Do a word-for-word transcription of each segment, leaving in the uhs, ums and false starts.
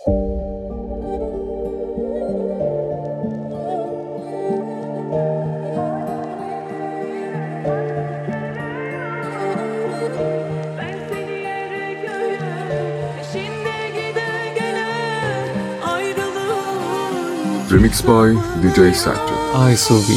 Remix by دی جی Sajjad. I S O V.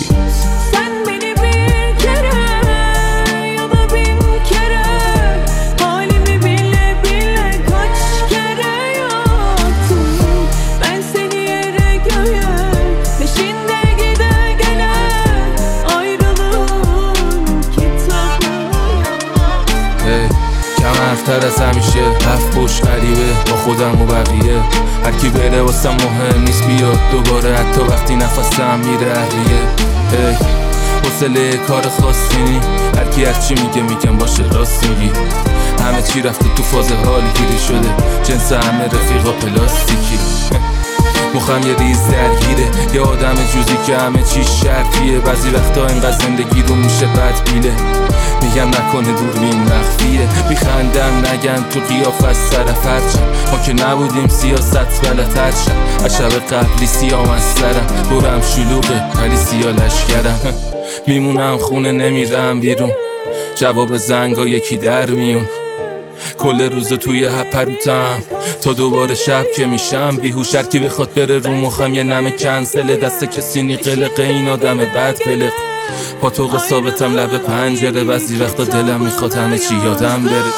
تر از همیشه هفت پشت غریبه با خودم و بقیه، هر کی بره واسم مهم نیست بیاد دوباره، حتی وقتی نفسم میره اهریه. هی حوصله کار خاصی نی، هر کی هر چی میگه میگم باشه راست میگی. همه چی رفته تو فاز حالی گیری شده، جنس همه رفیقا پلاستیکی. مخم یه ریز درگیره، یه آدم جوزی که همه چی شرطیه. بعضی وقتا اینقدر زندگی رو میشه بد بیله، میگم نکنه دوربین مخفیه. میخندم نگن تو قیافه از طرف هرچن، ما که نبودیم سیاست بلد هرچن. از شب قبلی سیام از سرم، دورم شلوغه ولی سیا لشکرم. میمونم خونه نمیرم بیرون، جواب زنگا یکی در میون. کل روز توی هپروتم تا دوباره شب که میشم بیهوش. هر کی بخواد بره رو مخم یه نمه کنسله، دست کسی نی قلقه این آدم بد قلق. پاتوق ثابتم لب پنجره، بعضی وقتا دلم میخواد همه چی یادم بره.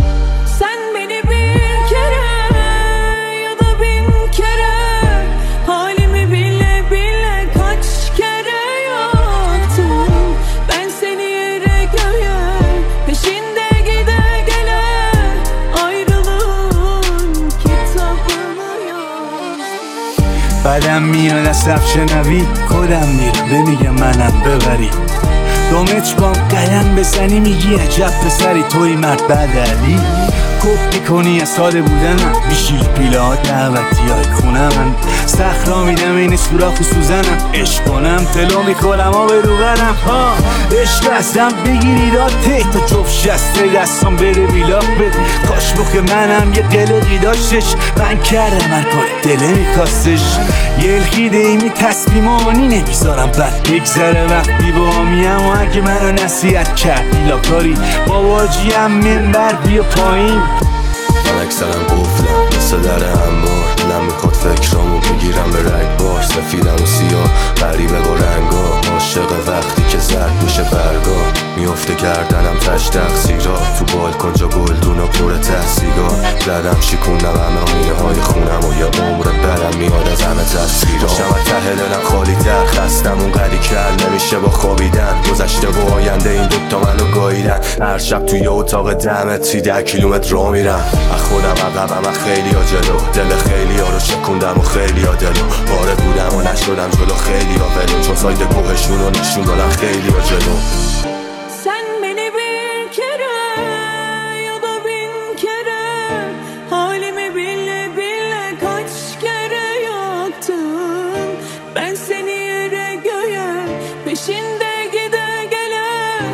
بعدم میاد از صف شنوی کدم میره، بمیگم منم ببری. دومتر بام قدم بزنی میگی عجب پسری، توی مرد بدلی. کپ میکنی از ساده بودنم، بیشیر پیله ها دعوتی های خونه من. صخرا میدم این سوراخ سوزنم، عشق کنم تلو میخورم آب رو برم. ها عشق ازم بگیری راته تا جفت شسته دستم بره بیلاق بده. کاش بخه منم یه قلقی داشتش، من کردم هر کار دله میکاستش. یه الخیده ایمی تصمیمانی نمیذارم بد بگذره وقتی با همیم. و اگه منو نصیحت کردی لاکاری با واجیم منبر بیا پایین. من اکثرم قفلم مثل در انبار، دلم میخواد فکرامو بگیرم به رگبار. سفیدم و سیاه غریبه با رنگا، عاشق وقتی که زرد میشه برگا. میفته گردنم تش تقصیرا، تو بالکن جا گلدون و پر ته سیگار. زدم شیکوندم همه آینه های خونم و یه عمر برم میاد از همه تصویرا. باشم از ته دلم خالی تر، خستم اون قدی کل نمیشه با خوابیدن. گذشته و آینده این دوتا منو گاییدن، هر شب توی اتاق ده متری ده کیلومتر رو میرم. از خودم عقبم از خیلی ها جلو، دل خیلی ها رو شکوندم و خیلی ها دلو. وارد بودم و نشدم جلو خیلی ها ولو، چون ساید کوهشون رو نشون دادن خیلی ها جلو. Sen beni bir kere ya da bin kere, halimi bile bile kaç kere yaktın. Ben seni yere göğe peşinde gide gele,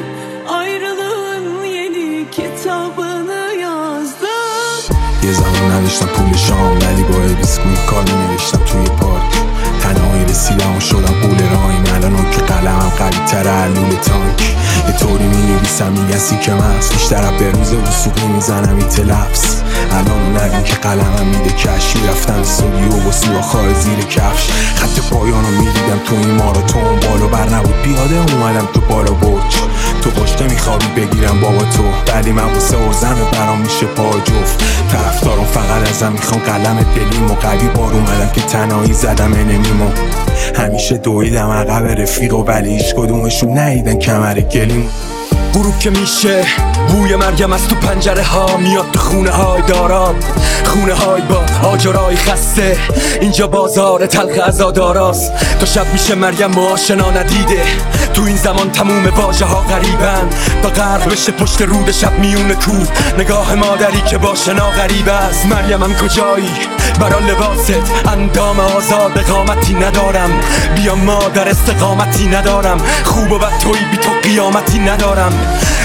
ayrılığın yeni kitabını yazdım. یه زمان نداشتم پول شام ولی با بیسکویت کار نمی‌نوشتم توی پارک. تنهایی رسیدم و شدم قول رایم، الان که قلمم قوی تره علول تانک. یه طوری می نویسم میگن سی که مست، بیشتر به روز وسوقی میزنم این تلفظ. الان اون نبین که قلمم میده کش، میرفتم استودیو و سوراخ‌های زیر کفش. خط پایانو میدیدم تو این ماراتون، بالو بر نبود پیاده اومدم تو بالا برج. تو پشت میخوابی بگیرم بابا تو، ولی من واسه ارزمه برام میشه پا جفت. طرفدارم فقط ازم میخوان قلم دلیم و قوی بار اومدم که تنهایی زدم انمیمو. همیشه دویدم عقب رفیق و ولی هیچ کدومشون ندیدن کمر گلیم. غروب که میشه بوی مرگم از تو پنجره ها میاد تو خونه های دارات، خونه های با آجرای خسته. اینجا بازار تلخ عزاداراست، تا شب میشه مریم با آشنا ندیده. تو این زمان تموم واژه ها غریبن، تا غرق بشه پشت رود شب میون کوه. نگاه مادری که با شنا غریب است. مریمم کجایی برا لباست، اندام آزاد قامتی ندارم. بیا مادر استقامتی ندارم، خوب و بد توی بی تو قیامتی ندارم.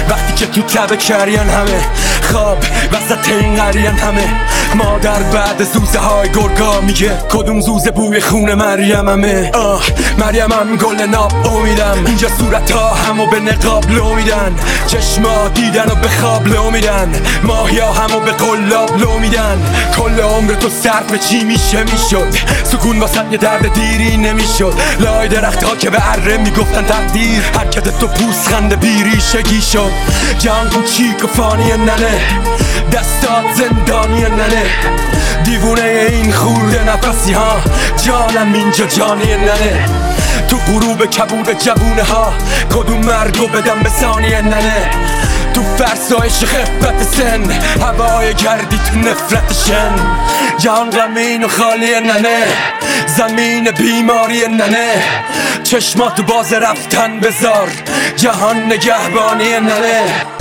وقتی که تو تبه کرین همه خواب وسط این قرین همه مادر بعد زوزه های گرگا میگه کدوم زوزه بوی خون مریم همه آه مریم هم گل ناب امیدم اینجا صورت ها همو به نقاب لو میدن چشما دیدن و به خواب لو میدن ماهیا همو به قلاب لو میدن کل عمر تو صرف چی میشه میشد سکون واسه یه درد دیری نمیشد لای درخت ها که به اره میگفتن تقدیر حرکت تو پوسخند بیریشگی شد جان کوچیک و فانی ننه دستات زندانی ننه دیوونه این خورده نفسی ها جانم اینجا جانی ننه تو غروب کبود جوونه ها کدوم مرگو بدم به ثانی ننه تو فرسایش خفت سن هوای گردی تو نفرت شن جهان غمین و خالی ننه زمین بیماری ننه چشمات باز رفتن بذار جهان نگهبانی ننه